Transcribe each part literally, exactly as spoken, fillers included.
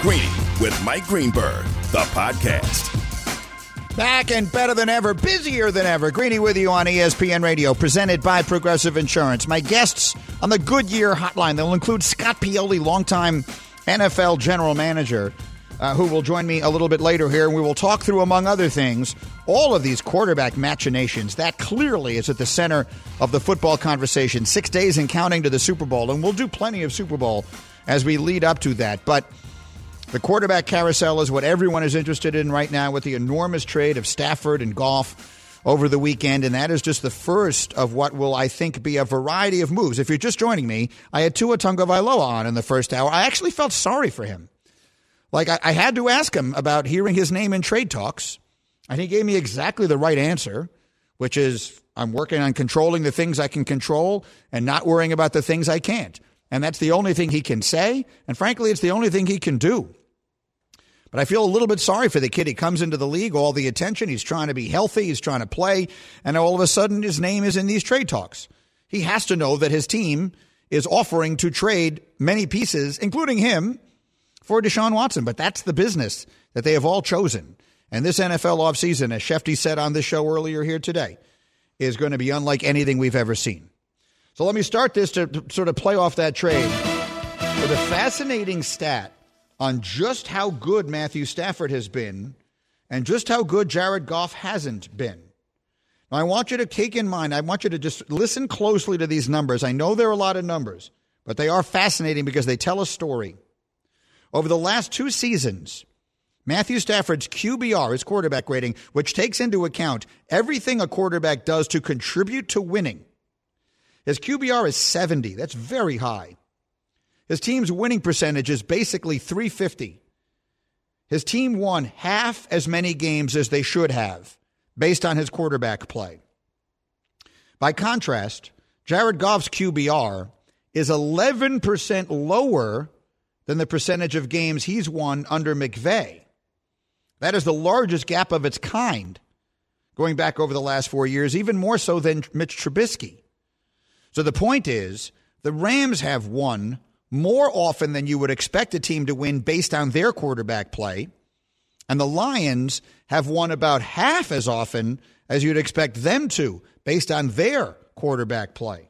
Greeny with Mike Greenberg, the podcast. Back and better than ever, busier than ever. Greeny with you on E S P N Radio, presented by Progressive Insurance. My guests on the Goodyear Hotline, they'll include Scott Pioli, longtime N F L general manager, uh, who will join me a little bit later here. And we will talk through, among other things, all of these quarterback machinations. That clearly is at the center of the football conversation. Six days and counting to the Super Bowl, and we'll do plenty of Super Bowl as we lead up to that. But the quarterback carousel is what everyone is interested in right now with the enormous trade of Stafford and Goff over the weekend, and that is just the first of what will, I think, be a variety of moves. If you're just joining me, I had Tua Tagovailoa on in the first hour. I actually felt sorry for him. Like, I, I had to ask him about hearing his name in trade talks, and he gave me exactly the right answer, which is I'm working on controlling the things I can control and not worrying about the things I can't. And that's the only thing he can say. And frankly, it's the only thing he can do. But I feel a little bit sorry for the kid. He comes into the league, all the attention. He's trying to be healthy. He's trying to play. And all of a sudden, his name is in these trade talks. He has to know that his team is offering to trade many pieces, including him, for Deshaun Watson. But that's the business that they have all chosen. And this N F L offseason, as Shefty said on this show earlier here today, is going to be unlike anything we've ever seen. So let me start this to, to sort of play off that trade with a fascinating stat on just how good Matthew Stafford has been and just how good Jared Goff hasn't been. Now, I want you to take in mind, I want you to just listen closely to these numbers. I know there are a lot of numbers, but they are fascinating because they tell a story. Over the last two seasons, Matthew Stafford's Q B R, his quarterback rating, which takes into account everything a quarterback does to contribute to winning, his Q B R is seventy. That's very high. His team's winning percentage is basically three fifty. His team won half as many games as they should have based on his quarterback play. By contrast, Jared Goff's Q B R is eleven percent lower than the percentage of games he's won under McVay. That is the largest gap of its kind going back over the last four years, even more so than Mitch Trubisky. So the point is, the Rams have won more often than you would expect a team to win based on their quarterback play, and the Lions have won about half as often as you'd expect them to based on their quarterback play.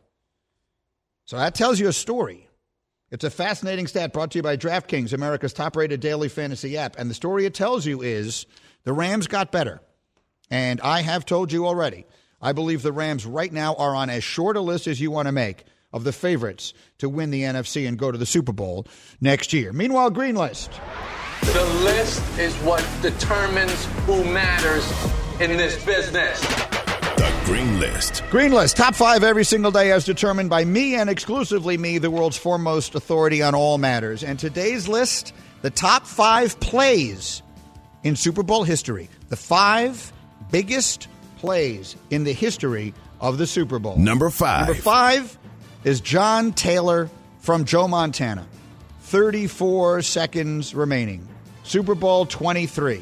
So that tells you a story. It's a fascinating stat brought to you by DraftKings, America's top-rated daily fantasy app, and the story it tells you is the Rams got better, and I have told you already, I believe the Rams right now are on as short a list as you want to make of the favorites to win the N F C and go to the Super Bowl next year. Meanwhile, Green List. The list is what determines who matters in this business. The Green List. Green List, top five every single day as determined by me and exclusively me, the world's foremost authority on all matters. And today's list, the top five plays in Super Bowl history. The five biggest plays in the history of the Super Bowl. Number five. Number five is John Taylor from Joe Montana. thirty-four seconds remaining. Super Bowl twenty-three.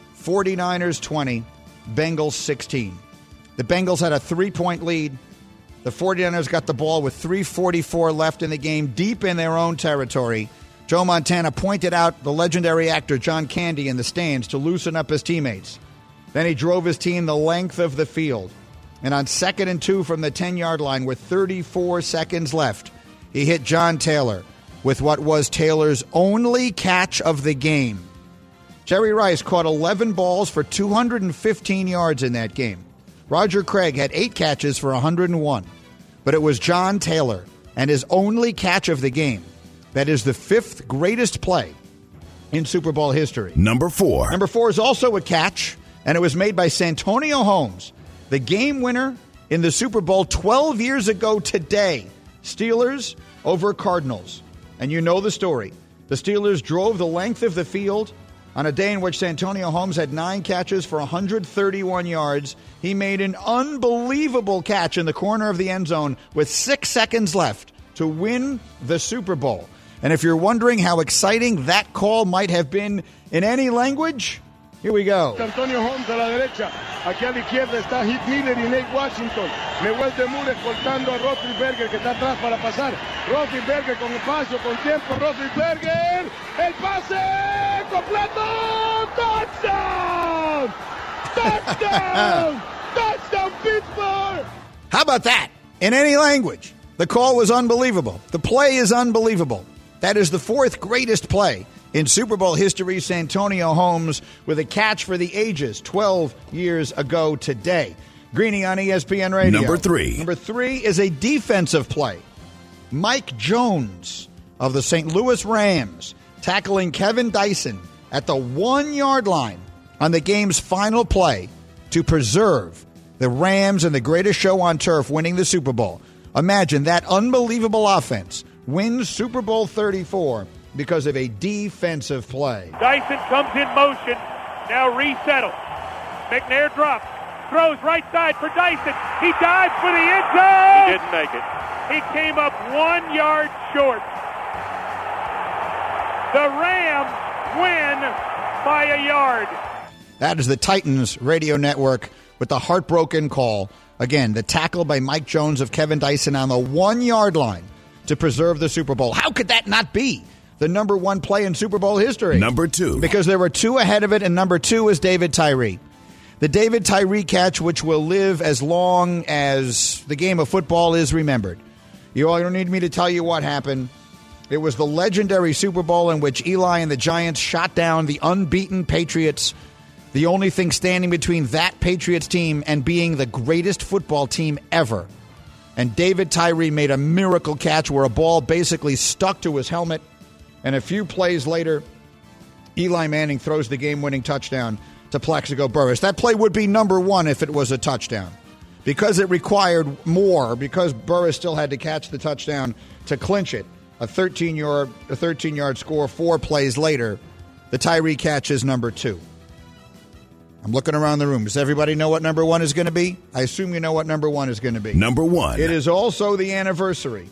49ers twenty. Bengals sixteen. The Bengals had a three-point lead. The 49ers got the ball with three forty-four left in the game, deep in their own territory. Joe Montana pointed out the legendary actor John Candy in the stands to loosen up his teammates. Then he drove his team the length of the field. And on second and two from the ten-yard line with thirty-four seconds left, he hit John Taylor with what was Taylor's only catch of the game. Jerry Rice caught eleven balls for two hundred fifteen yards in that game. Roger Craig had eight catches for one hundred one. But it was John Taylor and his only catch of the game that is the fifth greatest play in Super Bowl history. Number four. Number four is also a catch, and it was made by Santonio Holmes, the game winner in the Super Bowl twelve years ago today. Steelers over Cardinals. And you know the story. The Steelers drove the length of the field on a day in which Santonio Holmes had nine catches for one hundred thirty-one yards. He made an unbelievable catch in the corner of the end zone with six seconds left to win the Super Bowl. And if you're wondering how exciting that call might have been in any language, here we go. Santonio Holmes a la derecha. Aquí a la izquierda está Heath Miller y Nate Washington. Miguel de Mur escoltando a Roethlisberger que está atrás para pasar. Roethlisberger con espacio, con tiempo. Roethlisberger. El pase completo. Touchdown. Touchdown. Touchdown Pittsburgh. How about that? In any language. The call was unbelievable. The play is unbelievable. That is the fourth greatest play in Super Bowl history. Santonio Holmes with a catch for the ages twelve years ago today. Greeny on E S P N Radio. Number three. Number three is a defensive play. Mike Jones of the Saint Louis Rams tackling Kevin Dyson at the one-yard line on the game's final play to preserve the Rams and the greatest show on turf winning the Super Bowl. Imagine that unbelievable offense wins Super Bowl thirty-four because of a defensive play. Dyson comes in motion, now resettles. McNair drops, throws right side for Dyson. He dives for the end zone. He didn't make it. He came up one yard short. The Rams win by a yard. That is the Titans radio network with the heartbroken call. Again, the tackle by Mike Jones of Kevin Dyson on the one-yard line to preserve the Super Bowl. How could that not be the number one play in Super Bowl history? Number two. Because there were two ahead of it, and number two is David Tyree. The David Tyree catch, which will live as long as the game of football is remembered. You all don't need me to tell you what happened. It was the legendary Super Bowl in which Eli and the Giants shot down the unbeaten Patriots, the only thing standing between that Patriots team and being the greatest football team ever. And David Tyree made a miracle catch where a ball basically stuck to his helmet. And a few plays later, Eli Manning throws the game-winning touchdown to Plaxico Burress. That play would be number one if it was a touchdown. Because it required more, because Burress still had to catch the touchdown to clinch it, a thirteen-yard a thirteen-yard score four plays later, the Tyree catch is number two. I'm looking around the room. Does everybody know what number one is going to be? I assume you know what number one is going to be. Number one. It is also the anniversary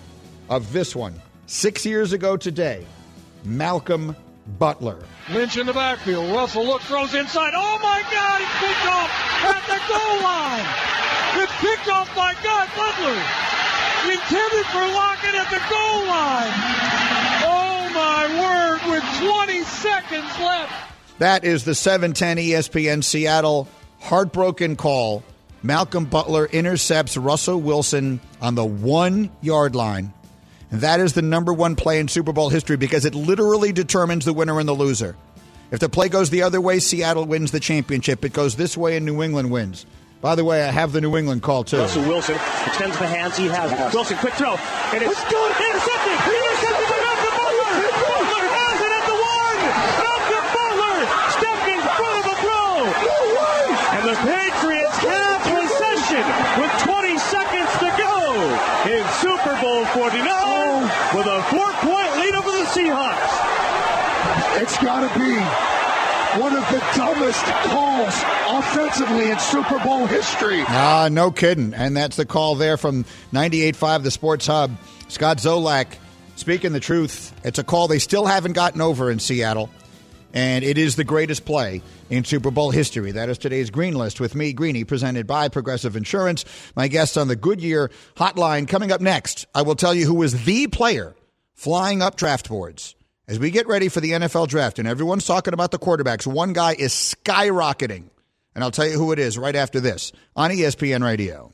of this one. Six years ago today, Malcolm Butler. Lynch in the backfield. Russell look, throws inside. Oh, my God. He's picked off at the goal line. It's picked off by God Butler. Intended for Lockett at the goal line. Oh, my word, with twenty seconds left. That is the seven ten E S P N Seattle heartbroken call. Malcolm Butler intercepts Russell Wilson on the one-yard line. And that is the number one play in Super Bowl history because it literally determines the winner and the loser. If the play goes the other way, Seattle wins the championship. It goes this way and New England wins. By the way, I have the New England call, too. Russell Wilson extends the hands he has. Wilson, quick throw. And it's good. Intercepted. Intercepted by Malcolm Butler. Butler has it at the one. Malcolm Butler stepped in front of a throw. And the Patriots have possession with twenty seconds to go in Super Bowl forty-nine with a four-point lead over the Seahawks. It's got to be one of the dumbest calls offensively in Super Bowl history. Ah, no kidding. And that's the call there from ninety-eight point five, the Sports Hub. Scott Zolak speaking the truth. It's a call they still haven't gotten over in Seattle. And it is the greatest play in Super Bowl history. That is today's Green List with me, Greeny, presented by Progressive Insurance. My guests on the Goodyear Hotline. Coming up next, I will tell you who was the player flying up draft boards. As we get ready for the N F L draft, and everyone's talking about the quarterbacks, one guy is skyrocketing. And I'll tell you who it is right after this on E S P N Radio.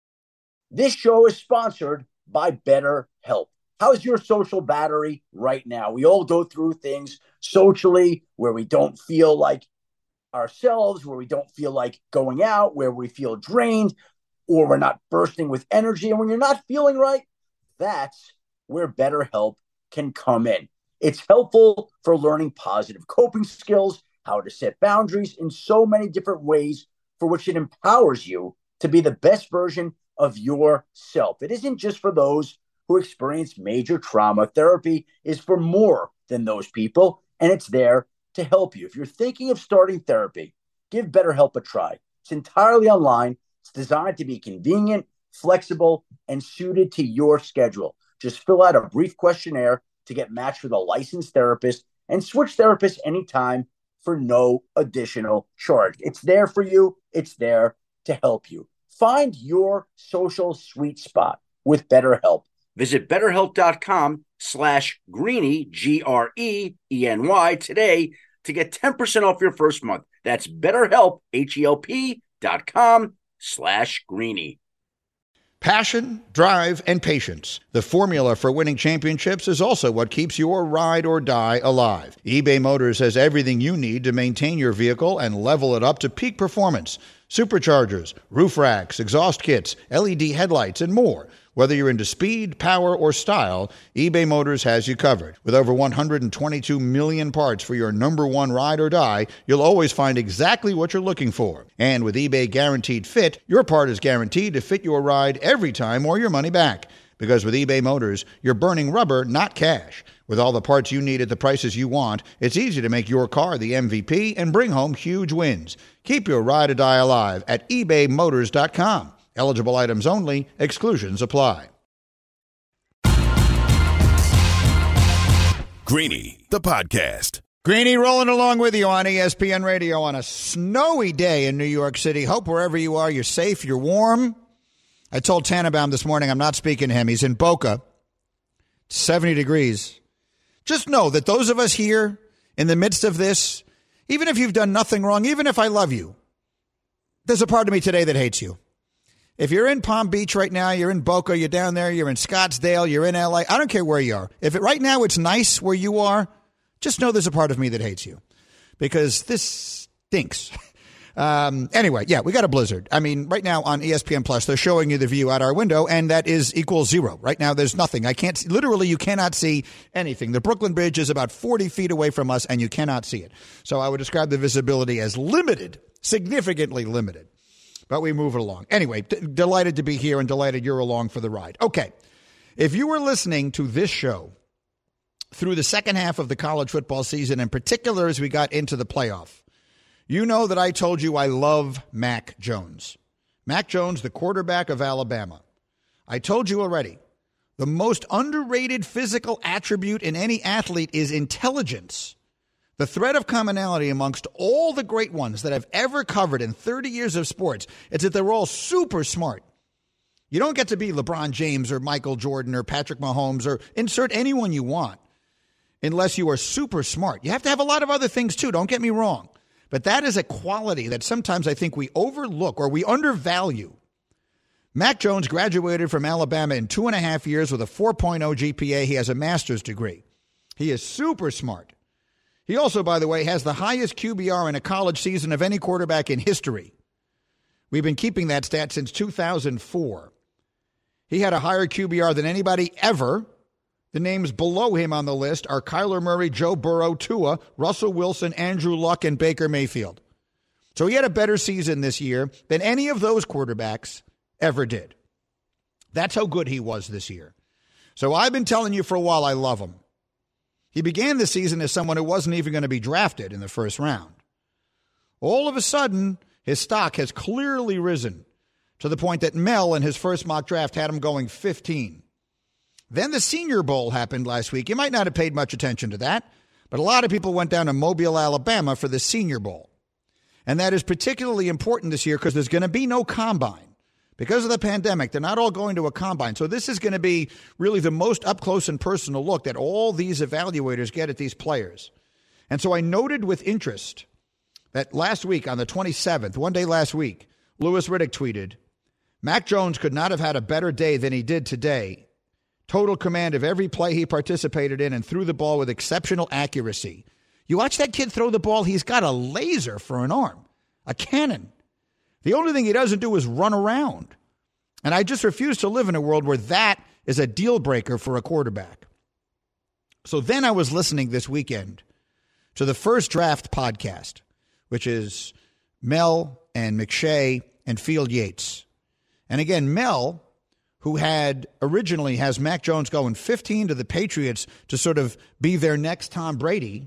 This show is sponsored by BetterHelp. How's your social battery right now? We all go through things socially where we don't feel like ourselves, where we don't feel like going out, where we feel drained, or we're not bursting with energy. And when you're not feeling right, that's where BetterHelp can come in. It's helpful for learning positive coping skills, how to set boundaries in so many different ways for which it empowers you to be the best version of yourself. It isn't just for those who experience major trauma. Therapy is for more than those people, and it's there to help you. If you're thinking of starting therapy, give BetterHelp a try. It's entirely online. It's designed to be convenient, flexible, and suited to your schedule. Just fill out a brief questionnaire to get matched with a licensed therapist and switch therapists anytime for no additional charge. It's there for you. It's there to help you. Find your social sweet spot with BetterHelp. Visit betterhelp.com slash greeny, G R E E N Y today to get ten percent off your first month. That's betterhelp, H E L P dot com slash greeny. Passion, drive, and patience. The formula for winning championships is also what keeps your ride or die alive. eBay Motors has everything you need to maintain your vehicle and level it up to peak performance. Superchargers, roof racks, exhaust kits, L E D headlights, and more. Whether you're into speed, power, or style, eBay Motors has you covered. With over one hundred twenty-two million parts for your number one ride or die, you'll always find exactly what you're looking for. And with eBay Guaranteed Fit, your part is guaranteed to fit your ride every time or your money back. Because with eBay Motors, you're burning rubber, not cash. With all the parts you need at the prices you want, it's easy to make your car the M V P and bring home huge wins. Keep your ride or die alive at ebay motors dot com. Eligible items only. Exclusions apply. Greeny, the podcast. Greeny rolling along with you on E S P N Radio on a snowy day in New York City. Hope wherever you are, you're safe, you're warm. I told Tannenbaum this morning I'm not speaking to him. He's in Boca. seventy degrees. Just know that those of us here in the midst of this, even if you've done nothing wrong, even if I love you, there's a part of me today that hates you. If you're in Palm Beach right now, you're in Boca, you're down there, you're in Scottsdale, you're in L A, I don't care where you are. If it, right now it's nice where you are, just know there's a part of me that hates you because this stinks. Um, anyway, yeah, we got a blizzard. I mean, right now on E S P N Plus, they're showing you the view out our window, and that is equals zero. Right now, there's nothing. I can't see, literally, you cannot see anything. The Brooklyn Bridge is about forty feet away from us, and you cannot see it. So I would describe the visibility as limited, significantly limited. But we move it along. Anyway, d- delighted to be here and delighted you're along for the ride. Okay, if you were listening to this show through the second half of the college football season, in particular as we got into the playoff, you know that I told you I love Mac Jones. Mac Jones, the quarterback of Alabama. I told you already, the most underrated physical attribute in any athlete is intelligence. The thread of commonality amongst all the great ones that I've ever covered in thirty years of sports is that they're all super smart. You don't get to be LeBron James or Michael Jordan or Patrick Mahomes or insert anyone you want unless you are super smart. You have to have a lot of other things too, don't get me wrong. But that is a quality that sometimes I think we overlook or we undervalue. Mac Jones graduated from Alabama in two and a half years with a four point oh G P A. He has a master's degree. He is super smart. He also, by the way, has the highest Q B R in a college season of any quarterback in history. We've been keeping that stat since two thousand four. He had a higher Q B R than anybody ever. The names below him on the list are Kyler Murray, Joe Burrow, Tua, Russell Wilson, Andrew Luck, and Baker Mayfield. So he had a better season this year than any of those quarterbacks ever did. That's how good he was this year. So I've been telling you for a while I love him. He began the season as someone who wasn't even going to be drafted in the first round. All of a sudden, his stock has clearly risen to the point that Mel in his first mock draft had him going fifteen. Then the Senior Bowl happened last week. You might not have paid much attention to that, but a lot of people went down to Mobile, Alabama for the Senior Bowl. And that is particularly important this year because there's going to be no combine. Because of the pandemic, they're not all going to a combine. So this is going to be really the most up-close and personal look that all these evaluators get at these players. And so I noted with interest that last week on the twenty-seventh, one day last week, Louis Riddick tweeted, Mac Jones could not have had a better day than he did today. Total command of every play he participated in and threw the ball with exceptional accuracy. You watch that kid throw the ball, he's got a laser for an arm, a cannon. The only thing he doesn't do is run around. And I just refuse to live in a world where that is a deal breaker for a quarterback. So then I was listening this weekend to the First Draft podcast, which is Mel and McShay and Field Yates. And again, Mel, who had originally has Mac Jones going fifteen to the Patriots to sort of be their next Tom Brady,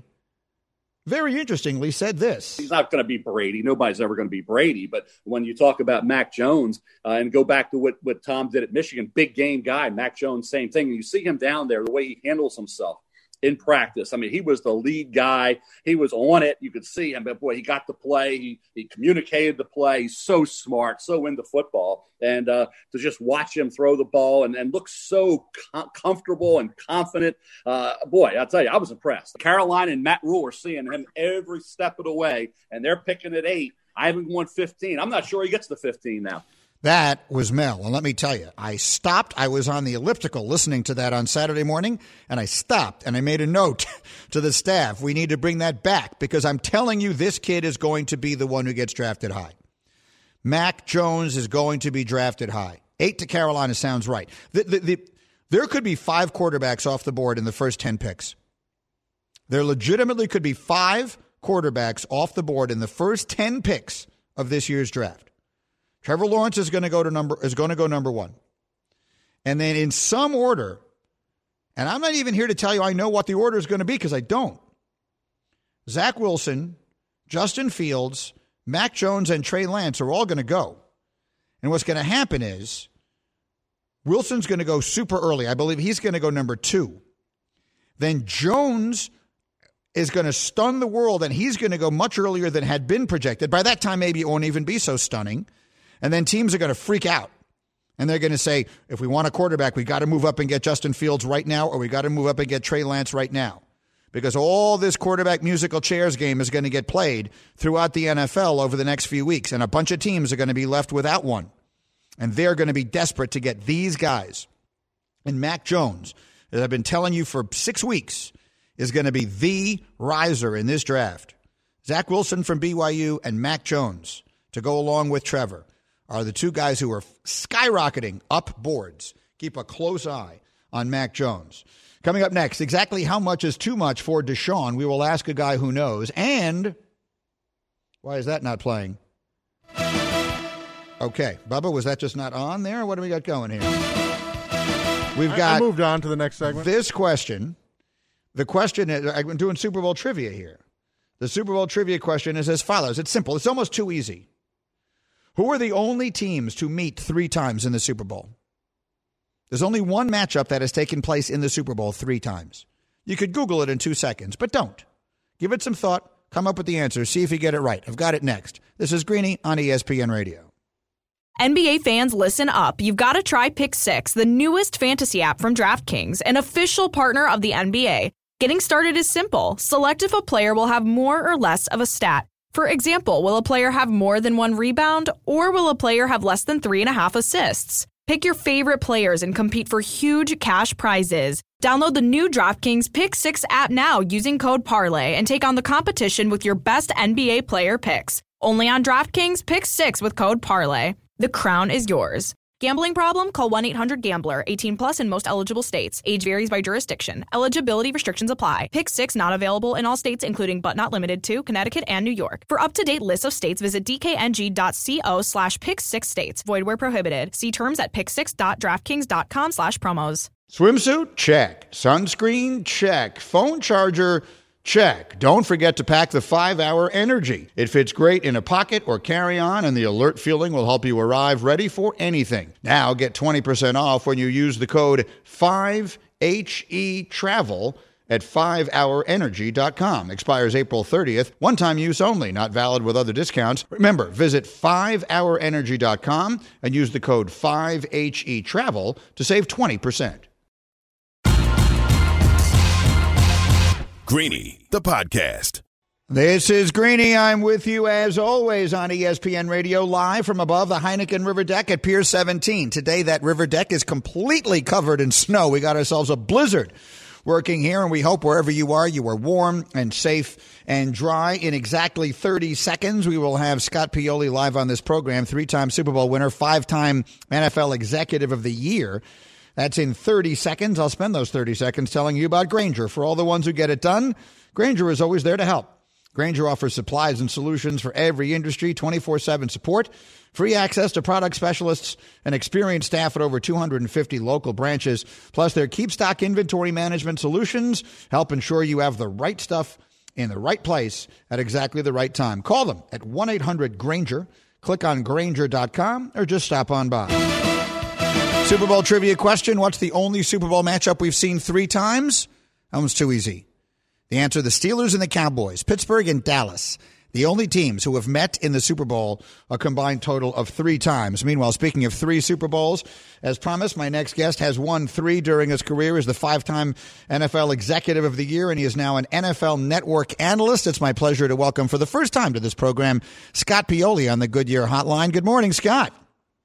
very interestingly said this. He's not going to be Brady. Nobody's ever going to be Brady. But when you talk about Mac Jones uh, and go back to what, what Tom did at Michigan, big game guy, Mac Jones, same thing. And you see him down there, the way he handles himself. in practice. I mean, he was the lead guy. He was on it. You could see him, but boy, he got the play. He he communicated the play. He's so smart, so into football. And uh, to just watch him throw the ball and, and look so com- comfortable and confident, uh, boy, I'll tell you, I was impressed. Carolina and Matt Rule are seeing him every step of the way, and they're picking at eight. I haven't won fifteen. I'm not sure he gets to fifteen now. That was Mel. And let me tell you, I stopped. I was on the elliptical listening to that on Saturday morning, and I stopped and I made a note to the staff. We need to bring that back because I'm telling you, this kid is going to be the one who gets drafted high. Mac Jones is going to be drafted high. Eight to Carolina sounds right. The, the, the, there could be five quarterbacks off the board in the first ten picks. There legitimately could be five quarterbacks off the board in the first ten picks of this year's draft. Trevor Lawrence is going to go to number is going to go number one. And then in some order, and I'm not even here to tell you I know what the order is going to be because I don't. Zach Wilson, Justin Fields, Mac Jones, and Trey Lance are all going to go. And what's going to happen is Wilson's going to go super early. I believe he's going to go number two. Then Jones is going to stun the world, and he's going to go much earlier than had been projected. By that time, maybe it won't even be so stunning. And then teams are going to freak out. And they're going to say, if we want a quarterback, we got to move up and get Justin Fields right now, or we got to move up and get Trey Lance right now. Because all this quarterback musical chairs game is going to get played throughout the N F L over the next few weeks. And a bunch of teams are going to be left without one. And they're going to be desperate to get these guys. And Mac Jones, as I've been telling you for six weeks, is going to be the riser in this draft. Zach Wilson from B Y U and Mac Jones to go along with Trevor are the two guys who are skyrocketing up boards. Keep a close eye on Mac Jones. Coming up next, exactly how much is too much for Deshaun? We will ask a guy who knows. And why is that not playing? Okay, Bubba, was that just not on there? What do we got going here? We've got I moved on to the next segment. This question. The question is, I'm doing Super Bowl trivia here. The Super Bowl trivia question is as follows. It's simple. It's almost too easy. Who are the only teams to meet three times in the Super Bowl? There's only one matchup that has taken place in the Super Bowl three times. You could Google it in two seconds, but don't. Give it some thought. Come up with the answer. See if you get it right. I've got it next. This is Greeny on E S P N Radio. N B A fans, listen up. You've got to try Pick Six, the newest fantasy app from DraftKings, an official partner of the N B A. Getting started is simple. Select if a player will have more or less of a stat. For example, will a player have more than one rebound, or will a player have less than three and a half assists? Pick your favorite players and compete for huge cash prizes. Download the new DraftKings Pick Six app now using code Parlay and take on the competition with your best N B A player picks. Only on DraftKings Pick Six with code Parlay. The crown is yours. Gambling problem? Call one eight hundred gambler. eighteen plus in most eligible states. Age varies by jurisdiction. Eligibility restrictions apply. Pick Six not available in all states, including but not limited to Connecticut and New York. For up-to-date lists of states, visit dkng.co slash pick six states. Void where prohibited. See terms at pick six dot draftkings dot com slash promos. Swimsuit? Check. Sunscreen? Check. Phone charger? Check. Don't forget to pack the five hour Energy. It fits great in a pocket or carry-on, and the alert feeling will help you arrive ready for anything. Now get twenty percent off when you use the code five H E travel at five hour energy dot com. Expires April thirtieth. One-time use only. Not valid with other discounts. Remember, visit five hour energy dot com and use the code five H E travel to save twenty percent. Greeny, the podcast. This is Greeny. I'm with you as always on E S P N Radio, live from above the Heineken River Deck at Pier seventeen. Today, that river deck is completely covered in snow. We got ourselves a blizzard working here, and we hope wherever you are, you are warm and safe and dry. In exactly thirty seconds, we will have Scott Pioli live on this program, three-time Super Bowl winner, five-time N F L Executive of the Year. That's in thirty seconds. I'll spend those thirty seconds telling you about Grainger. For all the ones who get it done, Grainger is always there to help. Grainger offers supplies and solutions for every industry, twenty-four seven support, free access to product specialists, and experienced staff at over two hundred fifty local branches. Plus, their Keep Stock inventory management solutions help ensure you have the right stuff in the right place at exactly the right time. Call them at one eight hundred Grainger. Click on Grainger dot com or just stop on by. Super Bowl trivia question. What's the only Super Bowl matchup we've seen three times? That one's too easy. The answer, the Steelers and the Cowboys. Pittsburgh and Dallas. The only teams who have met in the Super Bowl a combined total of three times. Meanwhile, speaking of three Super Bowls, as promised, my next guest has won three during his career as the five-time N F L Executive of the Year, and he is now an N F L Network analyst. It's my pleasure to welcome for the first time to this program, Scott Pioli on the Goodyear Hotline. Good morning, Scott.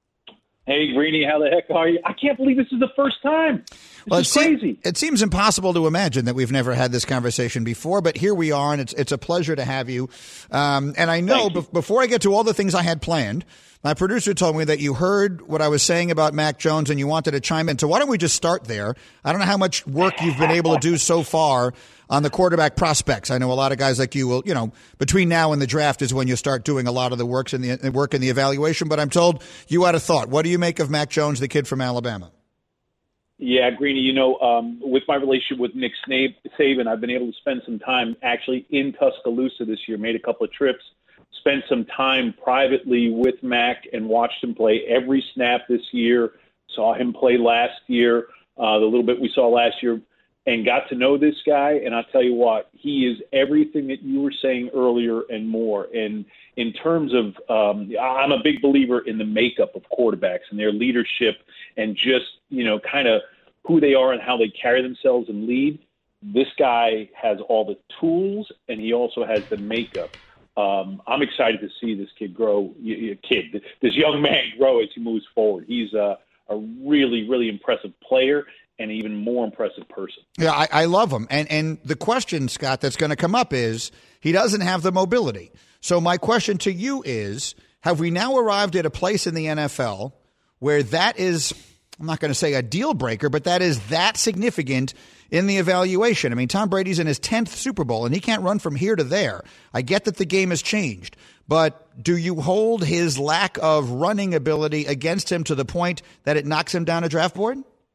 Hey, Greeny, how the heck are you? I can't believe this is the first time. This well, is crazy. Se- it seems impossible to imagine that we've never had this conversation before, but here we are, and it's it's a pleasure to have you. Um, and I know be- before I get to all the things I had planned, my producer told me that you heard what I was saying about Mac Jones and you wanted to chime in. So why don't we just start there? I don't know how much work you've been able to do so far on the quarterback prospects. I know a lot of guys like you will, you know, between now and the draft is when you start doing a lot of the works in the work in the evaluation. But I'm told you had a thought. What do you make of Mac Jones, the kid from Alabama? Yeah, Greeny, you know, um, with my relationship with Nick Saban, I've been able to spend some time actually in Tuscaloosa this year, made a couple of trips, spent some time privately with Mac and watched him play every snap this year, saw him play last year, uh, the little bit we saw last year, and got to know this guy. And I'll tell you what, he is everything that you were saying earlier and more. And in terms of, um, I'm a big believer in the makeup of quarterbacks and their leadership and just, you know, kind of who they are and how they carry themselves and lead. This guy has all the tools, and he also has the makeup. Um, I'm excited to see this kid grow, kid, this young man grow as he moves forward. He's a, a really, really impressive player and an even more impressive person. Yeah, I, I love him. And and the question, Scott, that's going to come up is he doesn't have the mobility. So my question to you is, have we now arrived at a place in the N F L where that is, I'm not going to say a deal breaker, but that is that significant in the evaluation? I mean, Tom Brady's in his tenth Super Bowl, and he can't run from here to there. I get that the game has changed, but do you hold his lack of running ability against him to the point that it knocks him down a draft board?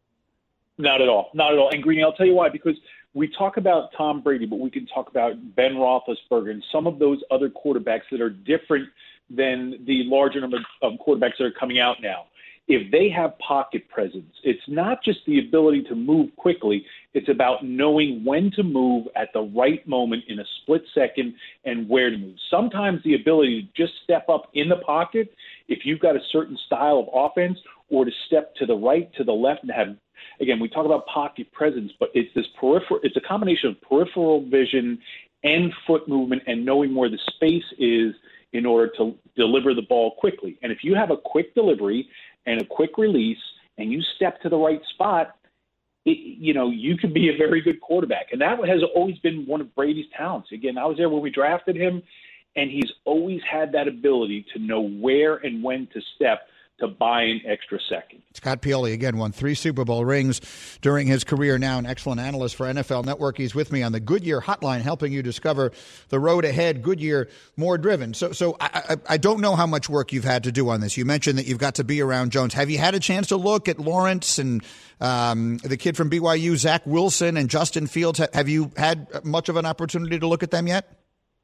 Not at all. Not at all. And Greeny, I'll tell you why, because we talk about Tom Brady, but we can talk about Ben Roethlisberger and some of those other quarterbacks that are different than the larger number of quarterbacks that are coming out now. If they have pocket presence, it's not just the ability to move quickly. It's about knowing when to move at the right moment in a split second and where to move. Sometimes the ability to just step up in the pocket, if you've got a certain style of offense, or to step to the right, to the left, and have, again, we talk about pocket presence, but it's this peripheral, it's a combination of peripheral vision and foot movement and knowing where the space is in order to deliver the ball quickly. And if you have a quick delivery and a quick release and you step to the right spot, it, you know, you could be a very good quarterback. And that has always been one of Brady's talents. Again, I was there when we drafted him, and he's always had that ability to know where and when to step to buy an extra second. Scott Pioli, again, won three Super Bowl rings during his career, now an excellent analyst for N F L Network. He's with me on the Goodyear Hotline, helping you discover the road ahead. Goodyear, more driven. So so I, I, I don't know how much work you've had to do on this. You mentioned that you've got to be around Jones. Have you had a chance to look at Lawrence and um, the kid from B Y U, Zach Wilson, and Justin Fields? Have you had much of an opportunity to look at them yet?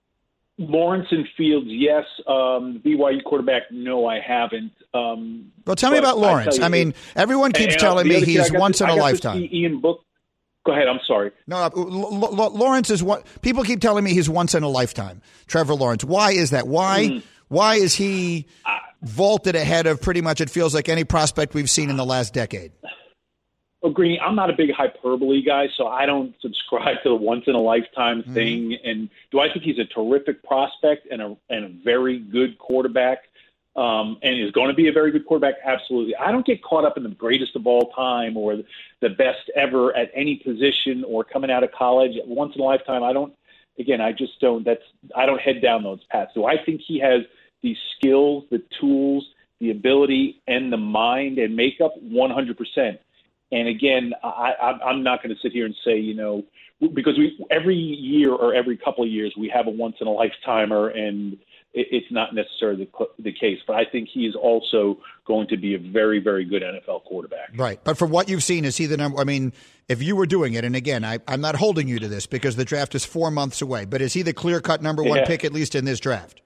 Lawrence and Fields, yes. Um, the B Y U quarterback, no, I haven't. Um, well, tell me about Lawrence. I, I mean, everyone keeps and, telling me he's once to, in a I got lifetime. To see Ian Book. Go ahead. I'm sorry. No, L- L- L- Lawrence is what people keep telling me he's once in a lifetime. Trevor Lawrence. Why is that? Why? Mm. Why is he vaulted ahead of pretty much? It feels like any prospect we've seen in the last decade. Well, Green, I'm not a big hyperbole guy, so I don't subscribe to the once-in-a-lifetime mm-hmm. thing. And do I think he's a terrific prospect and a and a very good quarterback um, and is going to be a very good quarterback? Absolutely. I don't get caught up in the greatest of all time or the best ever at any position or coming out of college. Once in a lifetime, I don't – again, I just don't – that's I don't head down those paths. So I think he has the skills, the tools, the ability, and the mind and makeup one hundred percent. And again, I, I'm not going to sit here and say, you know, because we every year or every couple of years we have a once-in-a-lifetimer, and it, it's not necessarily the, the case. But I think he is also going to be a very, very good N F L quarterback. Right. But from what you've seen, is he the number? I mean, if you were doing it, and again, I, I'm not holding you to this because the draft is four months away, but is he the clear-cut number one yeah. pick, at least in this draft?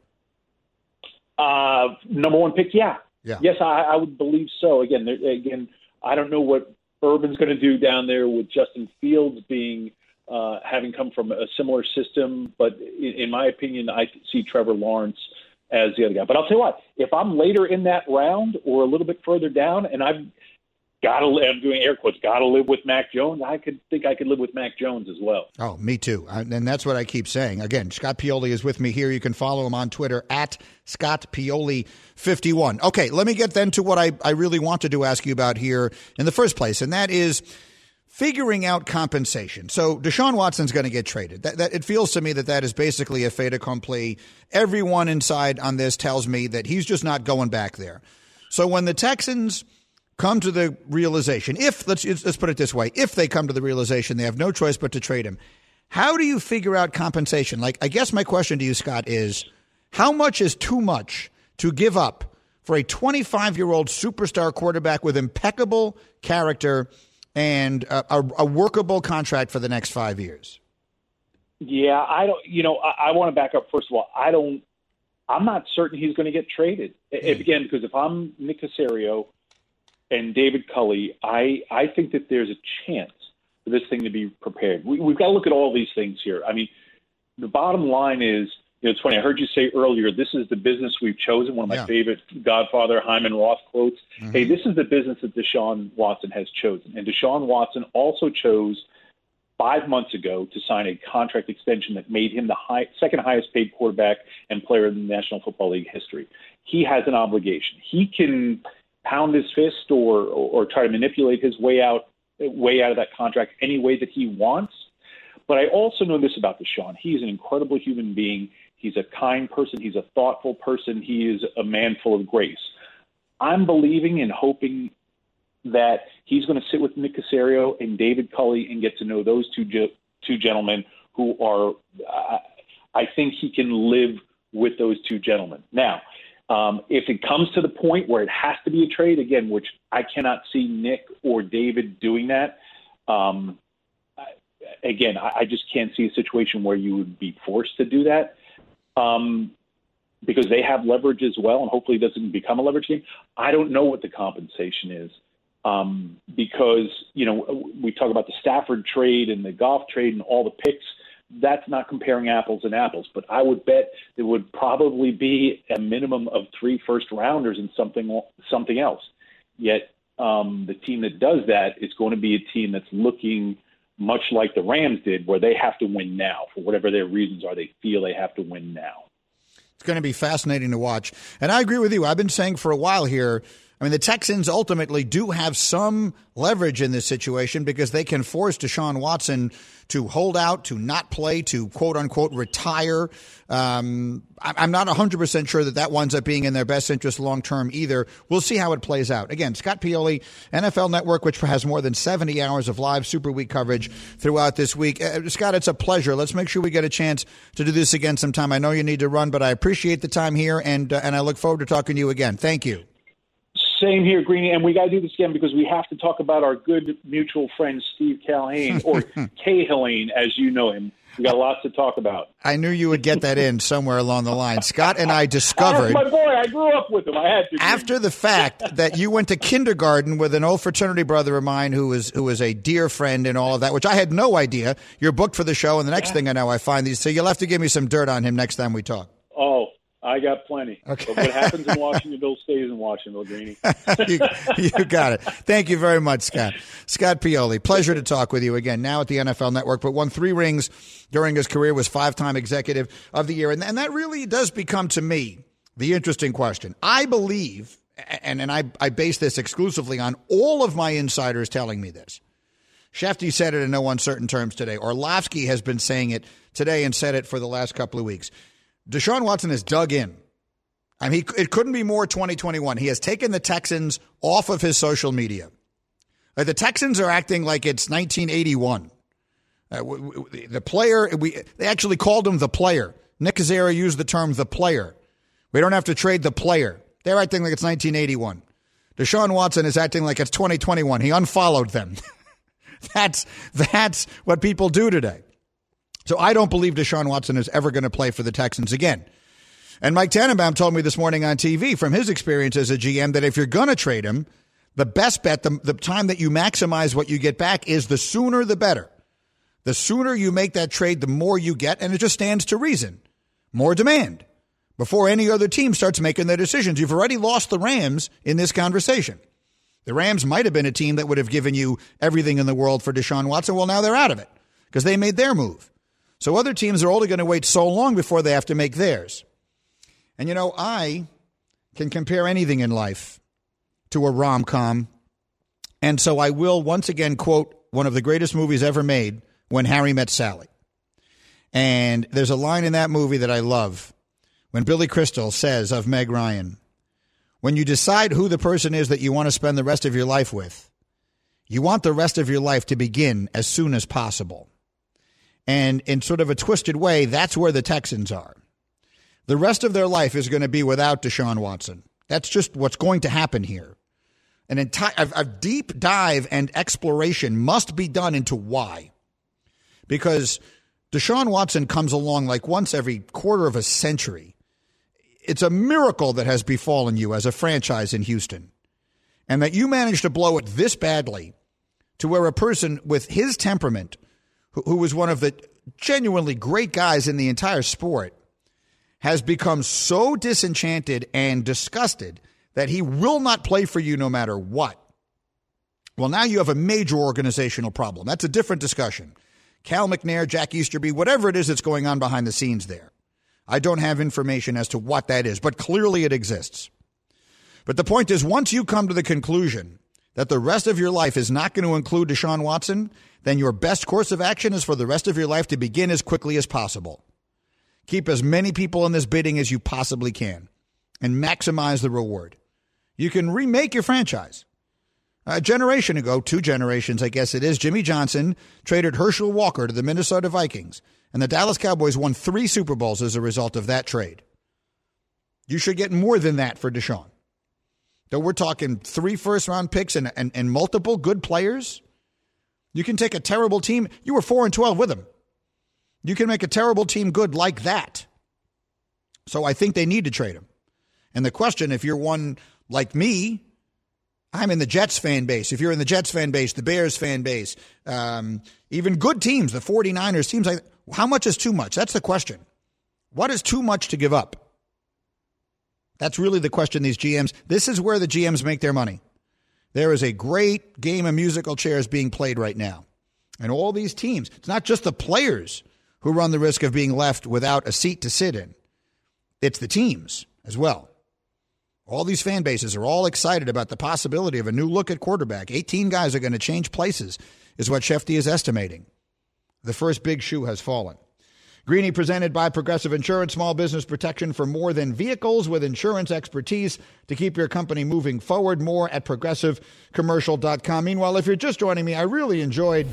Uh, number one pick, yeah. yeah. Yes, I, I would believe so. Again, there, again, I don't know what Urban's going to do down there with Justin Fields being uh, having come from a similar system. But in, in my opinion, I see Trevor Lawrence as the other guy. But I'll tell you what, if I'm later in that round or a little bit further down and I've got to, I'm doing air quotes, got to live with Mac Jones, I could think I could live with Mac Jones as well. Oh, me too. And that's what I keep saying. Again, Scott Pioli is with me here. You can follow him on Twitter at Scott Pioli fifty-one. Okay, let me get then to what I, I really wanted to ask you about here in the first place, and that is figuring out compensation. So Deshaun Watson's going to get traded. That, that it feels to me that that is basically a fait accompli. Everyone inside on this tells me that he's just not going back there. So when the Texans come to the realization, if let's let's put it this way, if they come to the realization they have no choice but to trade him, how do you figure out compensation? Like, I guess my question to you, Scott, is how much is too much to give up for a twenty-five-year-old superstar quarterback with impeccable character and a, a, a workable contract for the next five years? Yeah, I don't. You know, I, I want to back up. First of all, I don't. I'm not certain he's going to get traded. Mm. Again, because if I'm Nick Caserio and David Culley, I I think that there's a chance for this thing to be prepared. We, we've got to look at all these things here. I mean, the bottom line is, you know, it's funny. I heard you say earlier, this is the business we've chosen. One of my yeah. favorite Godfather Hyman Roth quotes. Mm-hmm. Hey, this is the business that Deshaun Watson has chosen. And Deshaun Watson also chose five months ago to sign a contract extension that made him the high, second highest paid quarterback and player in the National Football League history. He has an obligation. He can pound his fist or, or, or try to manipulate his way out, way out of that contract any way that he wants. But I also know this about Deshaun. He is an incredible human being. He's a kind person. He's a thoughtful person. He is a man full of grace. I'm believing and hoping that he's going to sit with Nick Caserio and David Culley and get to know those two ge- two gentlemen who are uh, – I think he can live with those two gentlemen. Now, um, if it comes to the point where it has to be a trade, again, which I cannot see Nick or David doing that, um, I, again, I, I just can't see a situation where you would be forced to do that. Um, because they have leverage as well, and hopefully it doesn't become a leverage game. I don't know what the compensation is um, because, you know, we talk about the Stafford trade and the Goff trade and all the picks. That's not comparing apples and apples, but I would bet there would probably be a minimum of three first-rounders and something something else. Yet um, the team that does that is going to be a team that's looking much like the Rams did, where they have to win now for whatever their reasons are. They feel they have to win now. It's going to be fascinating to watch. And I agree with you. I've been saying for a while here, I mean, the Texans ultimately do have some leverage in this situation because they can force Deshaun Watson to hold out, to not play, to quote unquote retire. Um, I'm not one hundred percent sure that that winds up being in their best interest long term either. We'll see how it plays out. Again, Scott Pioli, N F L Network, which has more than seventy hours of live Super Week coverage throughout this week. Uh, Scott, it's a pleasure. Let's make sure we get a chance to do this again sometime. I know you need to run, but I appreciate the time here, and uh, and I look forward to talking to you again. Thank you. Same here, Greeny, and we got to do this again because we have to talk about our good mutual friend Steve Calhoun, or Cahalan, as you know him. We got lots to talk about. I knew you would get that in somewhere along the line. Scott and I discovered, That's my boy, I grew up with him. I had to. After the fact that you went to kindergarten with an old fraternity brother of mine who was who was a dear friend and all of that, which I had no idea. You're booked for the show, and the next yeah. thing I know, I find these. So you'll have to give me some dirt on him next time we talk. Oh. I got plenty. Okay. But what happens in Washingtonville stays in Washingtonville, Greeny. you, you got it. Thank you very much, Scott. Scott Pioli, pleasure to talk with you again, now at the N F L Network, but won three rings during his career, was five-time Executive of the Year. And, and that really does become, to me, the interesting question. I believe, and, and I, I base this exclusively on all of my insiders telling me this. Shefty said it in no uncertain terms today. Orlovsky has been saying it today and said it for the last couple of weeks. Deshaun Watson has dug in. I mean, he, it couldn't be more twenty twenty-one. He has taken the Texans off of his social media. Like, the Texans are acting like it's nineteen eighty-one. Uh, w- w- the player, we they actually called him the player. Nick Caserio used the term the player. We don't have to trade the player. They're acting like it's nineteen eighty-one. Deshaun Watson is acting like it's twenty twenty-one. He unfollowed them. that's that's what people do today. So I don't believe Deshaun Watson is ever going to play for the Texans again. And Mike Tannenbaum told me this morning on T V from his experience as a G M that if you're going to trade him, the best bet, the, the time that you maximize what you get back is the sooner the better. The sooner you make that trade, the more you get, and it just stands to reason. More demand before any other team starts making their decisions. You've already lost the Rams in this conversation. The Rams might have been a team that would have given you everything in the world for Deshaun Watson. Well, now they're out of it because they made their move. So other teams are only going to wait so long before they have to make theirs. And, you know, I can compare anything in life to a rom-com. And so I will once again quote one of the greatest movies ever made, When Harry Met Sally. And there's a line in that movie that I love when Billy Crystal says of Meg Ryan, when you decide who the person is that you want to spend the rest of your life with, you want the rest of your life to begin as soon as possible. And in sort of a twisted way, that's where the Texans are. The rest of their life is going to be without Deshaun Watson. That's just what's going to happen here. An entire a, a deep dive and exploration must be done into why. Because Deshaun Watson comes along like once every quarter of a century. It's a miracle that has befallen you as a franchise in Houston. And that you managed to blow it this badly to where a person with his temperament, who, who was one of the genuinely great guys in the entire sport, has become so disenchanted and disgusted that he will not play for you no matter what. Well, now you have a major organizational problem. That's a different discussion. Cal McNair, Jack Easterby, whatever it is that's going on behind the scenes there. I don't have information as to what that is, but clearly it exists. But the point is, once you come to the conclusion that the rest of your life is not going to include Deshaun Watson, then your best course of action is for the rest of your life to begin as quickly as possible. Keep as many people in this bidding as you possibly can and maximize the reward. You can remake your franchise. A generation ago, two generations, I guess it is, Jimmy Johnson traded Herschel Walker to the Minnesota Vikings, and the Dallas Cowboys won three Super Bowls as a result of that trade. You should get more than that for Deshaun. Though we're talking three first-round picks and, and, and multiple good players, you can take a terrible team. You were four and twelve with him. You can make a terrible team good like that. So I think they need to trade him. And the question, if you're one like me, I'm in the Jets fan base. If you're in the Jets fan base, the Bears fan base, um, even good teams, the 49ers, teams like that, how much is too much? That's the question. What is too much to give up? That's really the question, these G Ms. This is where the G Ms make their money. There is a great game of musical chairs being played right now. And all these teams, it's not just the players who run the risk of being left without a seat to sit in. It's the teams as well. All these fan bases are all excited about the possibility of a new look at quarterback. eighteen guys are going to change places, is what Shefty is estimating. The first big shoe has fallen. Greeny presented by Progressive Insurance, small business protection for more than vehicles with insurance expertise to keep your company moving forward. More at progressive commercial dot com. Meanwhile, if you're just joining me, I really enjoyed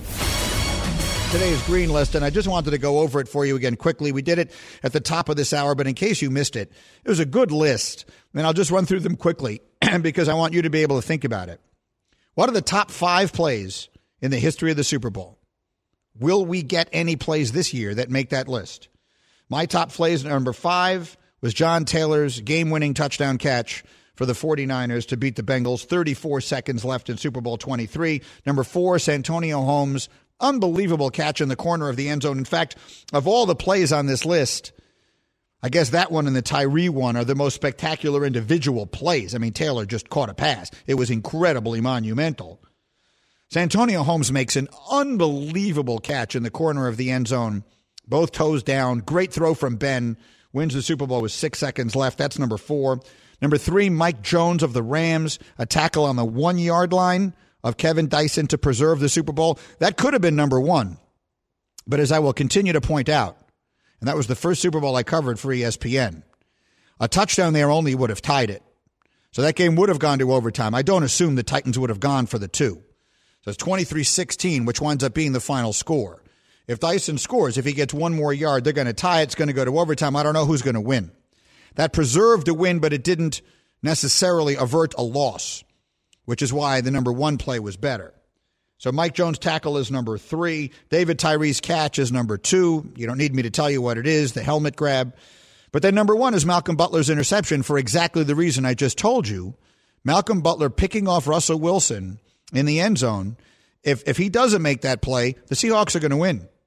today's Green List, and I just wanted to go over it for you again quickly. We did it at the top of this hour, but in case you missed it, it was a good list, and I'll just run through them quickly because I want you to be able to think about it. What are the top five plays in the history of the Super Bowl? Will we get any plays this year that make that list? My top plays, number five, was John Taylor's game-winning touchdown catch for the 49ers to beat the Bengals. thirty-four seconds left in Super Bowl twenty-three. Number four, Santonio Holmes' unbelievable catch in the corner of the end zone. In fact, of all the plays on this list, I guess that one and the Tyree one are the most spectacular individual plays. I mean, Taylor just caught a pass. It was incredibly monumental. Santonio Holmes makes an unbelievable catch in the corner of the end zone, both toes down. Great throw from Ben. Wins the Super Bowl with six seconds left. That's number four. Number three, Mike Jones of the Rams, a tackle on the one-yard line of Kevin Dyson to preserve the Super Bowl. That could have been number one. But as I will continue to point out, and that was the first Super Bowl I covered for E S P N, a touchdown there only would have tied it. So that game would have gone to overtime. I don't assume the Titans would have gone for the two. So it's twenty-three sixteen, which winds up being the final score. If Dyson scores, if he gets one more yard, they're going to tie it. It's going to go to overtime. I don't know who's going to win. That preserved a win, but it didn't necessarily avert a loss, which is why the number one play was better. So Mike Jones' tackle is number three. David Tyree's catch is number two. You don't need me to tell you what it is, the helmet grab. But then number one is Malcolm Butler's interception for exactly the reason I just told you. Malcolm Butler picking off Russell Wilson in the end zone. If if he doesn't make that play, the Seahawks are going to win.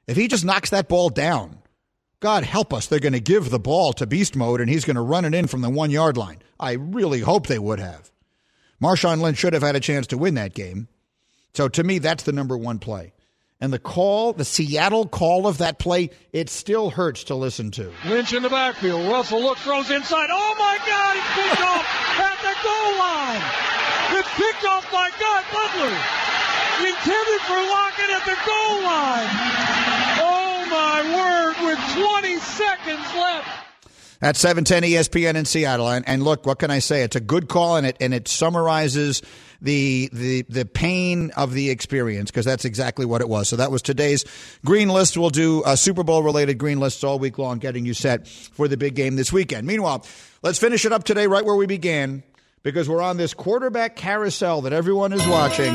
If he just knocks that ball down, God help us, they're going to give the ball to beast mode and he's going to run it in from the one-yard line. I really hope they would have. Marshawn Lynch should have had a chance to win that game. So to me, that's the number one play. And the call, the Seattle call of that play, it still hurts to listen to. Lynch in the backfield. Russell looks, throws inside. Oh, my God, he's picked off at the goal line. It's picked off by God Butler. Intended for Lockett at the goal line. Oh, my word, with twenty seconds left. That's seven ten E S P N in Seattle. And, and look, what can I say? It's a good call, and it and it summarizes the the the pain of the experience, because that's exactly what it was. So that was today's Green List. We'll do a Super Bowl-related Green Lists all week long, getting you set for the big game this weekend. Meanwhile, let's finish it up today right where we began, because we're on this quarterback carousel that everyone is watching.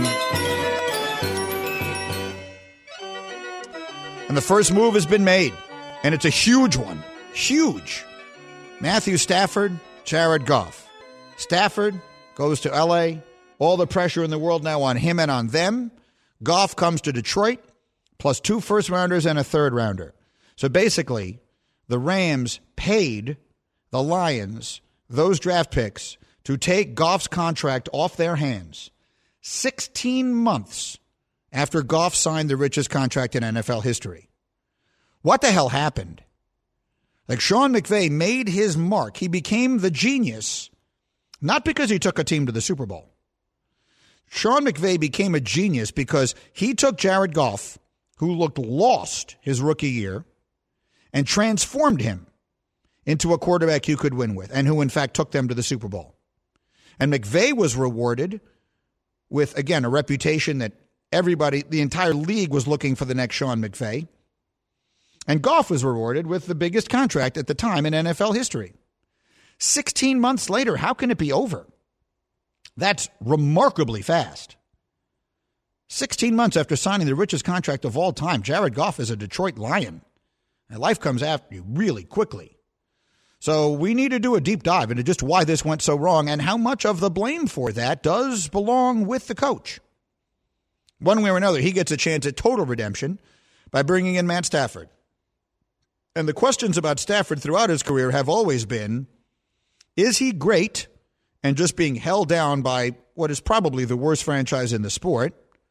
And the first move has been made, and it's a huge one. Huge. Matthew Stafford, Jared Goff. Stafford goes to L A. All the pressure in the world now on him and on them. Goff comes to Detroit, plus two first-rounders and a third-rounder. So basically, the Rams paid the Lions those draft picks to take Goff's contract off their hands sixteen months after Goff signed the richest contract in N F L history. What the hell happened? Like, Sean McVay made his mark. He became the genius, not because he took a team to the Super Bowl. Sean McVay became a genius because he took Jared Goff, who looked lost his rookie year, and transformed him into a quarterback you could win with, and who, in fact, took them to the Super Bowl. And McVay was rewarded with, again, a reputation that everybody, the entire league was looking for the next Sean McVay. And Goff was rewarded with the biggest contract at the time in N F L history. sixteen months later, how can it be over? That's remarkably fast. sixteen months after signing the richest contract of all time, Jared Goff is a Detroit Lion. And life comes after you really quickly. So we need to do a deep dive into just why this went so wrong and how much of the blame for that does belong with the coach. One way or another, he gets a chance at total redemption by bringing in Matt Stafford. And the questions about Stafford throughout his career have always been, is he great and just being held down by what is probably the worst franchise in the sport?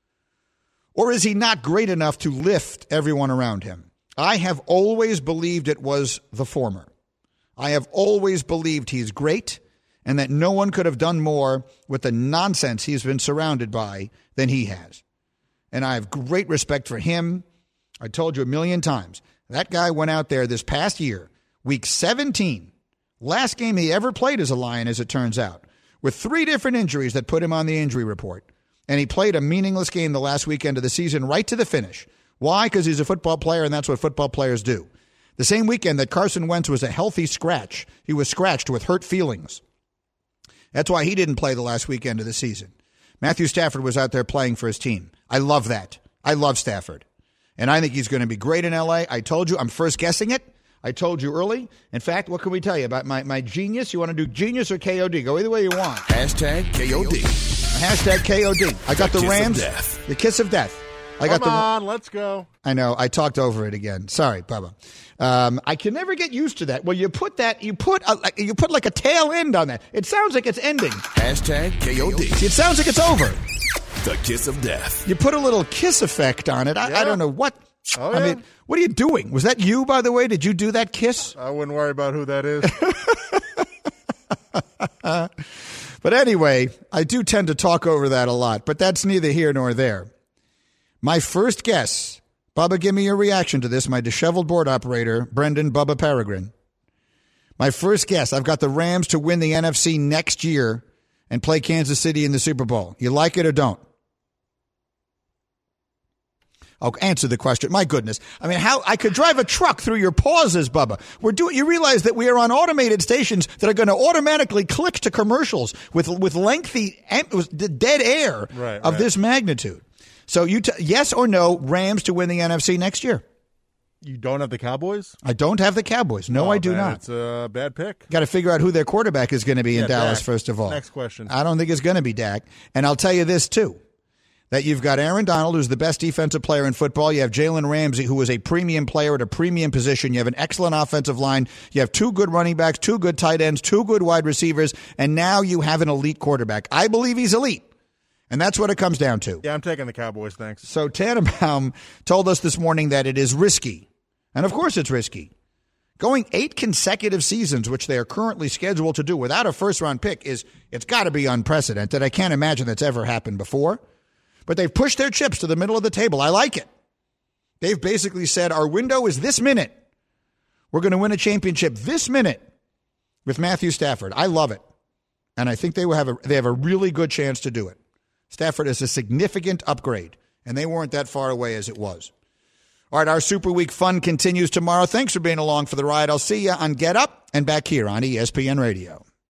Or is he not great enough to lift everyone around him? I have always believed it was the former. I have always believed he's great and that no one could have done more with the nonsense he's been surrounded by than he has. And I have great respect for him. I told you a million times, that guy went out there this past year, week seventeen, last game he ever played as a Lion, as it turns out, with three different injuries that put him on the injury report. And he played a meaningless game the last weekend of the season right to the finish. Why? Because he's a football player, and that's what football players do. The same weekend that Carson Wentz was a healthy scratch, he was scratched with hurt feelings. That's why he didn't play the last weekend of the season. Matthew Stafford was out there playing for his team. I love that. I love Stafford. And I think he's going to be great in L A. I told you, I'm first guessing it. I told you early. In fact, what can we tell you about my, my genius? You want to do genius or K O D? Go either way you want. Hashtag K O D. Hashtag K O D. I got the, the Rams. The kiss of death. I got Come the, on, let's go. I know. I talked over it again. Sorry, Bubba. Um, I can never get used to that. Well, you put that, you put a, you put like a tail end on that. It sounds like it's ending. Hashtag K O D. It sounds like it's over. The kiss of death. You put a little kiss effect on it. I, yeah. I don't know what. Oh, I yeah. mean, what are you doing? Was that you, by the way? Did you do that kiss? I wouldn't worry about who that is. But anyway, I do tend to talk over that a lot, but that's neither here nor there. My first guess, Bubba, give me your reaction to this, my disheveled board operator, Brendan Bubba Peregrine. My first guess, I've got the Rams to win the N F C next year and play Kansas City in the Super Bowl. You like it or don't? I'll answer the question. My goodness. I mean, how I could drive a truck through your pauses, Bubba. We're doing, you realize that we are on automated stations that are going to automatically click to commercials with, with lengthy, dead air right, of right. this magnitude. So you, t- yes or no, Rams to win the N F C next year? You don't have the Cowboys? I don't have the Cowboys. No, oh, I do man, not. It's a bad pick. Got to figure out who their quarterback is going to be yeah, in Dallas, Dak. first of all. Next question. I don't think it's going to be Dak. And I'll tell you this, too. that you've got Aaron Donald, who's the best defensive player in football. You have Jalen Ramsey, who is a premium player at a premium position. You have an excellent offensive line. You have two good running backs, two good tight ends, two good wide receivers, and now you have an elite quarterback. I believe he's elite, and that's what it comes down to. Yeah, I'm taking the Cowboys, thanks. So Tannenbaum told us this morning that it is risky, and of course it's risky. Going eight consecutive seasons, which they are currently scheduled to do without a first-round pick, is it's got to be unprecedented. I can't imagine that's ever happened before. But they've pushed their chips to the middle of the table. I like it. They've basically said, our window is this minute. We're going to win a championship this minute with Matthew Stafford. I love it. And I think they will have a, they have a really good chance to do it. Stafford is a significant upgrade, and they weren't that far away as it was. All right, our Super Week fun continues tomorrow. Thanks for being along for the ride. I'll see you on Get Up and back here on E S P N Radio.